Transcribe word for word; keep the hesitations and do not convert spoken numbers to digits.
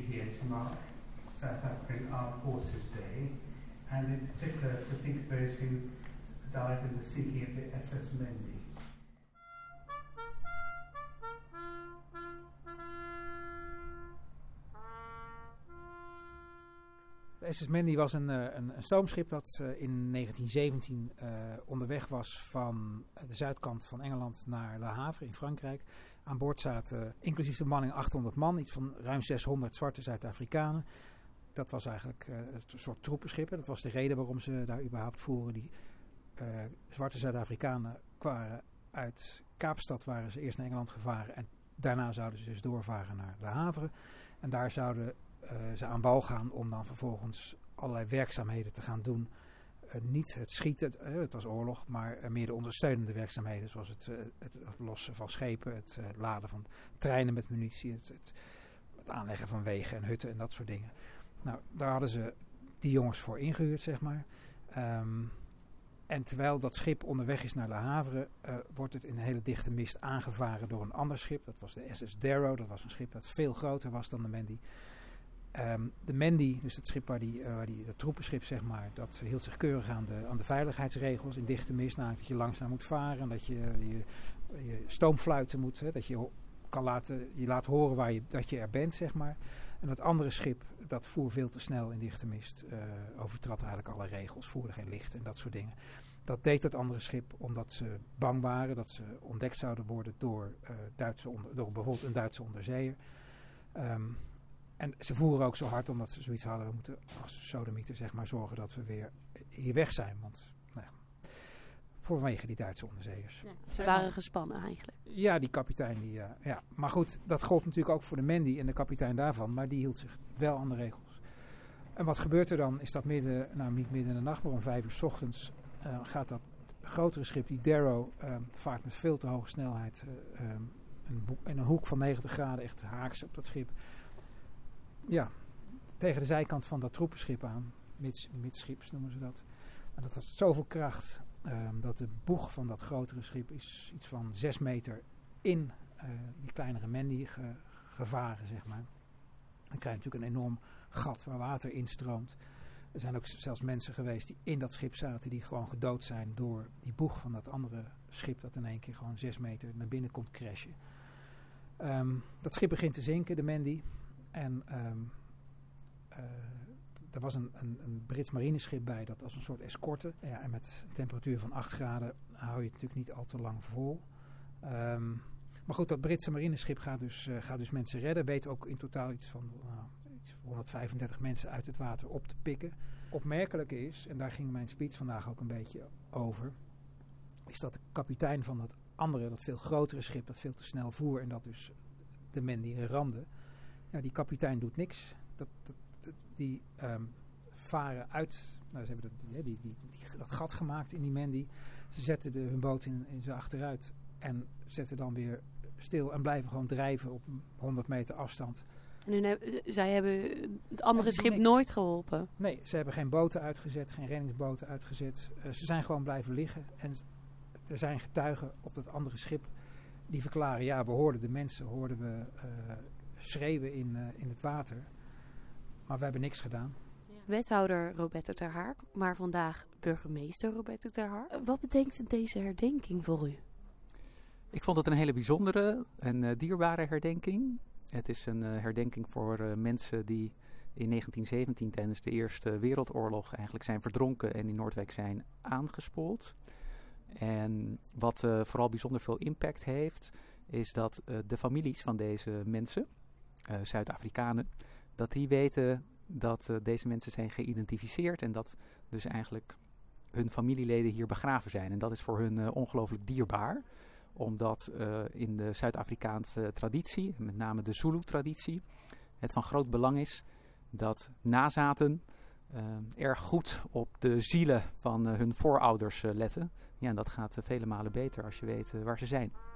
here to mark South African Armed Forces Day, and in particular to think of those who died in the sinking of the S S Mendi. De S S Mendi was een, een, een stoomschip dat uh, in negentien zeventien uh, onderweg was van de zuidkant van Engeland naar Le Havre in Frankrijk. Aan boord zaten uh, inclusief de bemanning achthonderd man, iets van ruim zeshonderd zwarte Zuid-Afrikanen. Dat was eigenlijk uh, een soort troepenschip. Dat was de reden waarom ze daar überhaupt voeren. Die uh, zwarte Zuid-Afrikanen kwamen uit Kaapstad, waren ze eerst naar Engeland gevaren en daarna zouden ze dus doorvaren naar Le Havre. En daar zouden uh, ze aan wal gaan om dan vervolgens allerlei werkzaamheden te gaan doen. Uh, niet het schieten, het, uh, het was oorlog, maar uh, meer de ondersteunende werkzaamheden. Zoals het, uh, het, het lossen van schepen, het uh, laden van treinen met munitie, het, het, het aanleggen van wegen en hutten en dat soort dingen. Nou, daar hadden ze die jongens voor ingehuurd, zeg maar. Um, en terwijl dat schip onderweg is naar Le Havre, uh, wordt het in een hele dichte mist aangevaren door een ander schip. Dat was de S S Darrow. Dat was een schip dat veel groter was dan de Mendi. Um, de Mendi, dus het schip waar die, uh, waar die, dat troepenschip, zeg maar, dat hield zich keurig aan de, aan de veiligheidsregels in dichte mist. Namelijk dat je langzaam moet varen, dat je je, je stoomfluiten moet, hè, dat je kan laten, je laat horen waar je, dat je er bent, zeg maar. En dat andere schip, dat voer veel te snel in dichte mist, uh, overtrad eigenlijk alle regels, voerde geen licht en dat soort dingen. Dat deed dat andere schip omdat ze bang waren dat ze ontdekt zouden worden door, uh, Duitse onder, door bijvoorbeeld een Duitse onderzeeër. Um, en ze voeren ook zo hard omdat ze zoiets hadden, we moeten als sodemieter, zeg maar, zorgen dat we weer hier weg zijn. Want nou ja, vanwege die Duitse onderzeeërs. Ja, ze waren gespannen eigenlijk. Ja, die kapitein. Die, uh, ja. Maar goed, dat gold natuurlijk ook voor de Mendi en de kapitein daarvan. Maar die hield zich wel aan de regels. En wat gebeurt er dan? Is dat midden, nou niet midden in de nacht, maar om vijf uur 's ochtends uh, gaat dat grotere schip, die Darrow, uh, vaart met veel te hoge snelheid. Uh, um, een boek, in een hoek van negentig graden, echt haaks op dat schip. Ja, tegen de zijkant van dat troepenschip aan. Mids, midschips noemen ze dat. En dat had zoveel kracht. Um, dat de boeg van dat grotere schip is iets van zes meter in uh, die kleinere Mendi ge, gevaren, zeg maar. Dan krijg je natuurlijk een enorm gat waar water instroomt. Er zijn ook zelfs mensen geweest die in dat schip zaten, die gewoon gedood zijn door die boeg van dat andere schip dat in één keer gewoon zes meter naar binnen komt crashen. Um, dat schip begint te zinken, de Mendi. En um, uh, er was een, een, een Brits marineschip bij dat als een soort escorte. Ja, en met een temperatuur van acht graden hou je het natuurlijk niet al te lang vol. Um, maar goed, dat Britse marineschip gaat dus, uh, gaat dus mensen redden. Weet ook in totaal iets van uh, iets honderdvijfendertig mensen uit het water op te pikken. Opmerkelijk is, en daar ging mijn speech vandaag ook een beetje over, is dat de kapitein van dat andere, dat veel grotere schip, dat veel te snel voer en dat dus de Mendi ramde. Ja, die kapitein doet niks. Dat, dat, dat, die um, varen uit. Nou, ze hebben dat, die, die, die, die, dat gat gemaakt in die Mendi. Ze zetten de, hun boot in, in ze achteruit en zetten dan weer stil en blijven gewoon drijven op honderd meter afstand. En hun heb, zij hebben het andere ja, schip nooit geholpen? Nee, ze hebben geen boten uitgezet, geen reddingsboten uitgezet. Uh, ze zijn gewoon blijven liggen. En er zijn getuigen op dat andere schip die verklaren, ja, we hoorden de mensen, hoorden we uh, schreeuwen in, uh, in het water. Maar we hebben niks gedaan. Ja. Wethouder Roberto Ter Haar, maar vandaag burgemeester Roberto Ter Haar. Wat betekent deze herdenking voor u? Ik vond het een hele bijzondere en uh, dierbare herdenking. Het is een uh, herdenking voor uh, mensen die in negentien zeventien tijdens de Eerste Wereldoorlog eigenlijk zijn verdronken en in Noordwijk zijn aangespoeld. En wat uh, vooral bijzonder veel impact heeft, is dat uh, de families van deze mensen, uh, Zuid-Afrikanen, dat die weten dat uh, deze mensen zijn geïdentificeerd en dat dus eigenlijk hun familieleden hier begraven zijn. En dat is voor hun uh, ongelooflijk dierbaar, omdat uh, in de Zuid-Afrikaanse traditie, met name de Zulu-traditie, het van groot belang is dat nazaten uh, erg goed op de zielen van uh, hun voorouders uh, letten. Ja, en dat gaat uh, vele malen beter als je weet uh, waar ze zijn.